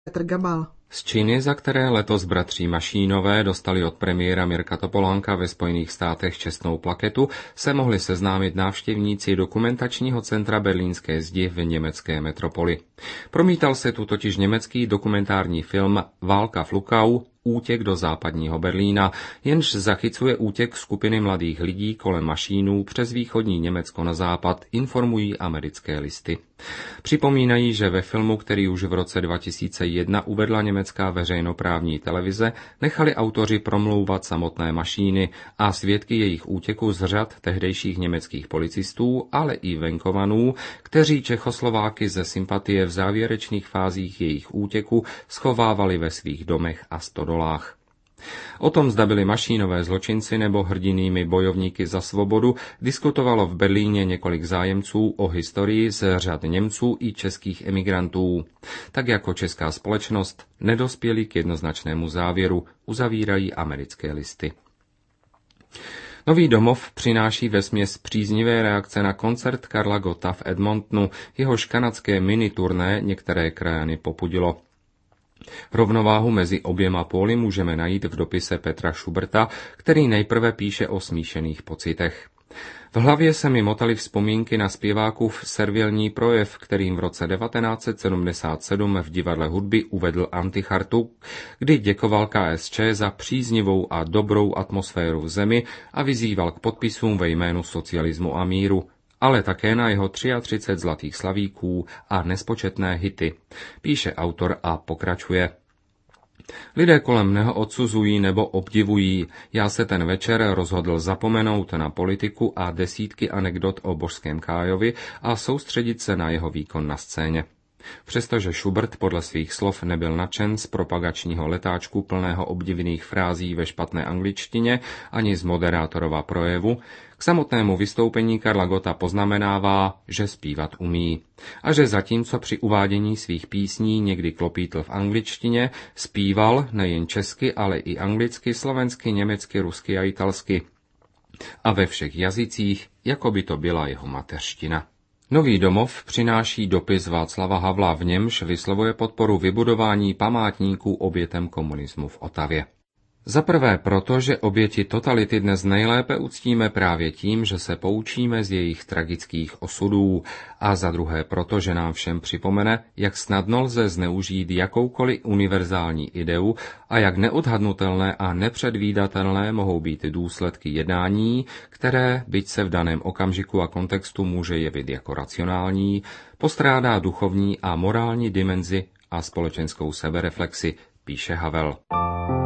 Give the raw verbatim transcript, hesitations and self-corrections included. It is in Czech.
Petr Gabal. Z Číny, za které letos bratří Mašínové dostali od premiéra Mirka Topolánka ve Spojených státech čestnou plaketu, se mohli seznámit návštěvníci dokumentačního centra Berlínské zdi v německé metropoli. Promítal se tu totiž německý dokumentární film Válka v Lukau, Útěk do západního Berlína, jenž zachycuje útěk skupiny mladých lidí kolem Mašínů přes východní Německo na západ, informují americké listy. Připomínají, že ve filmu, který už v roce dva tisíce jedna uvedla německá veřejnoprávní televize, nechali autoři promlouvat samotné Mašíny a svědky jejich útěku z řad tehdejších německých policistů, ale i venkovanů, kteří Čechoslováky ze sympatie v závěrečných fázích jejich útěku schovávali ve svých domech a stodolách. O tom, zda byli Mašínové zločinci nebo hrdinými bojovníky za svobodu, diskutovalo v Berlíně několik zájemců o historii z řad Němců i českých emigrantů. Tak jako česká společnost nedospěli k jednoznačnému závěru, uzavírají americké listy. Nový domov přináší vesměs příznivé reakce na koncert Karla Gotta v Edmontonu, jehož kanadské mini-turné některé krajany popudilo. Rovnováhu mezi oběma póly můžeme najít v dopise Petra Schuberta, který nejprve píše o smíšených pocitech. V hlavě se mi motaly vzpomínky na zpěvákův servilní projev, kterým v roce devatenáct set sedmdesát sedm v Divadle hudby uvedl Antichartu, kdy děkoval K S Č za příznivou a dobrou atmosféru v zemi a vyzýval k podpisům ve jménu socialismu a míru, ale také na jeho třicet tři zlatých slavíků a nespočetné hity, píše autor a pokračuje. Lidé kolem mne odsuzují nebo obdivují. Já se ten večer rozhodl zapomenout na politiku a desítky anekdot o božském Kájovi a soustředit se na jeho výkon na scéně. Přestože Schubert podle svých slov nebyl nadšen z propagačního letáčku plného obdivných frází ve špatné angličtině ani z moderátorova projevu, k samotnému vystoupení Karla Gotta poznamenává, že zpívat umí. A že zatímco při uvádění svých písní někdy klopítl v angličtině, zpíval nejen česky, ale i anglicky, slovensky, německy, rusky a italsky. A ve všech jazycích, jako by to byla jeho mateřština. Nový domov přináší dopis Václava Havla, v němž vyslovuje podporu vybudování památníků obětem komunismu v Otavě. Za prvé proto, že oběti totality dnes nejlépe uctíme právě tím, že se poučíme z jejich tragických osudů, a za druhé proto, že nám všem připomene, jak snadno lze zneužít jakoukoliv univerzální ideu a jak neodhadnutelné a nepředvídatelné mohou být důsledky jednání, které, byť se v daném okamžiku a kontextu může jevit jako racionální, postrádá duchovní a morální dimenzi a společenskou sebereflexi, píše Havel.